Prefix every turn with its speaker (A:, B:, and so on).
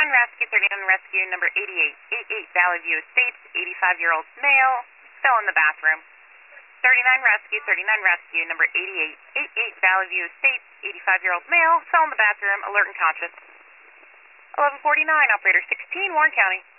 A: rescue, 39 rescue, number 8888 Valley View Estates, 85-year-old male, fell in the bathroom. 39 rescue, number 8888 Valley View Estates, 85-year-old male, fell in the bathroom, alert and conscious. 1149, operator 16, Warren County.